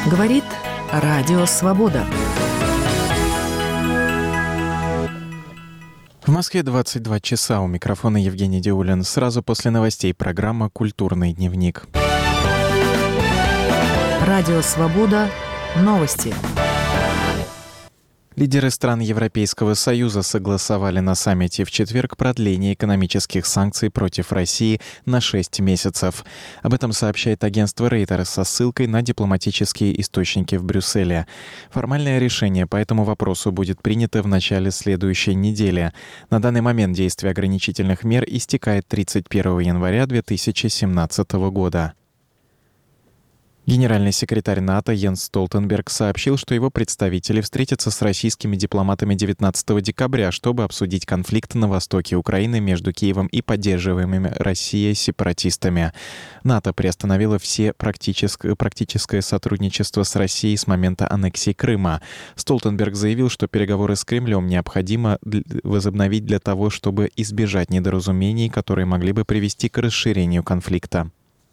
Говорит Радио Свобода. В Москве 22 часа. У микрофона Евгений Диулин. Сразу после новостей программа «Культурный дневник». Радио Свобода. Новости. Лидеры стран Европейского Союза согласовали на саммите в четверг продление экономических санкций против России на 6 месяцев. Об этом сообщает агентство Reuters со ссылкой на дипломатические источники в Брюсселе. Формальное решение по этому вопросу будет принято в начале следующей недели. На данный момент действие ограничительных мер истекает 31 января 2017 года. Генеральный секретарь НАТО Йенс Столтенберг сообщил, что его представители встретятся с российскими дипломатами 19 декабря, чтобы обсудить конфликт на востоке Украины между Киевом и поддерживаемыми Россией сепаратистами. НАТО приостановило все практическое сотрудничество с Россией с момента аннексии Крыма. Столтенберг заявил, что переговоры с Кремлем необходимо возобновить для того, чтобы избежать недоразумений, которые могли бы привести к расширению конфликта.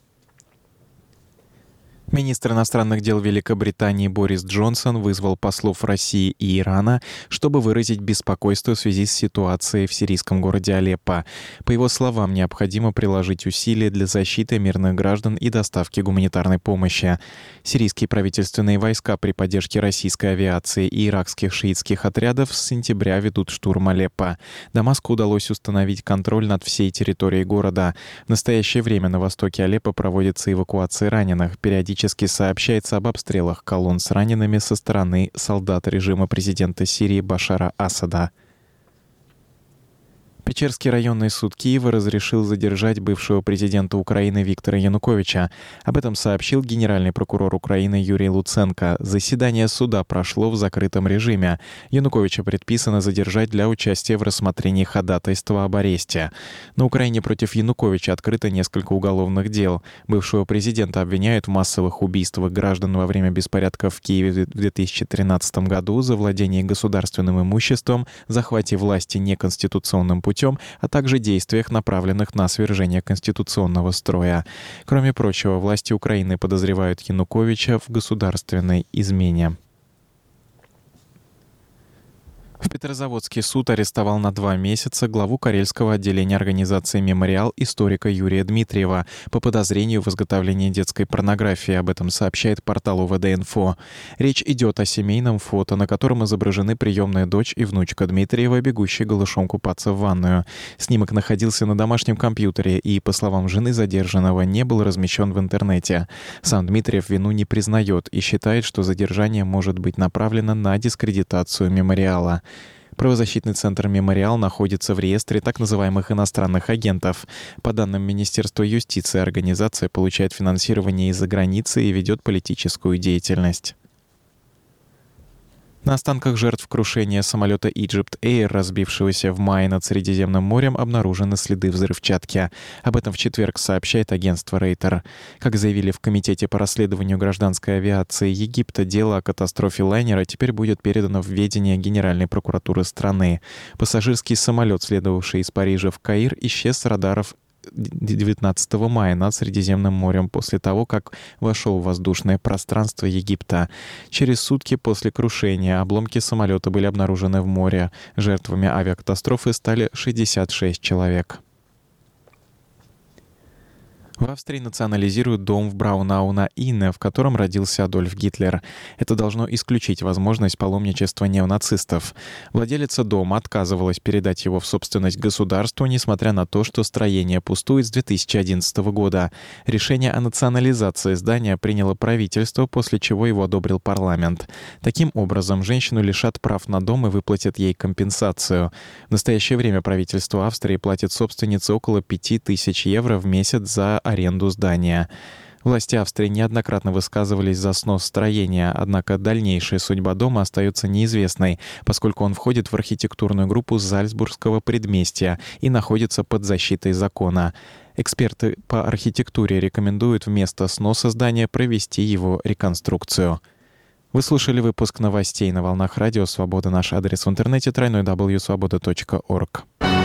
Министр иностранных дел Великобритании Борис Джонсон вызвал послов России и Ирана, чтобы выразить беспокойство в связи с ситуацией в сирийском городе Алеппо. По его словам, необходимо приложить усилия для защиты мирных граждан и доставки гуманитарной помощи. Сирийские правительственные войска при поддержке российской авиации и иракских шиитских отрядов с сентября ведут штурм Алеппо. Дамаску удалось установить контроль над всей территорией города. В настоящее время на востоке Алеппо проводится эвакуация раненых. Периодически сообщается об обстрелах колонн с ранеными со стороны солдат режима президента Сирии Башара Асада. Печерский районный суд Киева разрешил задержать бывшего президента Украины Виктора Януковича. Об этом сообщил генеральный прокурор Украины Юрий Луценко. Заседание суда прошло в закрытом режиме. Януковича предписано задержать для участия в рассмотрении ходатайства об аресте. На Украине против Януковича открыто несколько уголовных дел. Бывшего президента обвиняют в массовых убийствах граждан во время беспорядков в Киеве в 2013 году, за владение государственным имуществом, захвате власти неконституционным путем, а также действиях, направленных на свержение конституционного строя. Кроме прочего, власти Украины подозревают Януковича в государственной измене. В Петрозаводский суд арестовал на 2 месяца главу карельского отделения организации «Мемориал» историка Юрия Дмитриева по подозрению в изготовлении детской порнографии. Об этом сообщает портал УВД-Инфо. Речь идет о семейном фото, на котором изображены приемная дочь и внучка Дмитриева, бегущие голышом купаться в ванную. Снимок находился на домашнем компьютере и, по словам жены задержанного, не был размещен в интернете. Сам Дмитриев вину не признает и считает, что задержание может быть направлено на дискредитацию «Мемориала». Правозащитный центр «Мемориал» находится в реестре так называемых иностранных агентов. По данным Министерства юстиции, организация получает финансирование из-за границы и ведет политическую деятельность. На останках жертв крушения самолета Egypt Air, разбившегося в мае над Средиземным морем, обнаружены следы взрывчатки. Об этом в четверг сообщает агентство Reuters. Как заявили в Комитете по расследованию гражданской авиации Египта, дело о катастрофе лайнера теперь будет передано в ведение Генеральной прокуратуры страны. Пассажирский самолет, следовавший из Парижа в Каир, исчез с радаров 19 мая над Средиземным морем после того, как вошел в воздушное пространство Египта. Через сутки после крушения обломки самолета были обнаружены в море. Жертвами авиакатастрофы стали 66 человек. В Австрии национализируют дом в Браунау-на-Инне, в котором родился Адольф Гитлер. Это должно исключить возможность паломничества неонацистов. Владелица дома отказывалась передать его в собственность государству, несмотря на то, что строение пустует с 2011 года. Решение о национализации здания приняло правительство, после чего его одобрил парламент. Таким образом, женщину лишат прав на дом и выплатят ей компенсацию. В настоящее время правительство Австрии платит собственнице около 5000 евро в месяц за аренду здания. Власти Австрии неоднократно высказывались за снос строения, однако дальнейшая судьба дома остается неизвестной, поскольку он входит в архитектурную группу Зальцбургского предместья и находится под защитой закона. Эксперты по архитектуре рекомендуют вместо сноса здания провести его реконструкцию. Вы слушали выпуск новостей на волнах Радио Свобода. Наш адрес в интернете www.svoboda.org.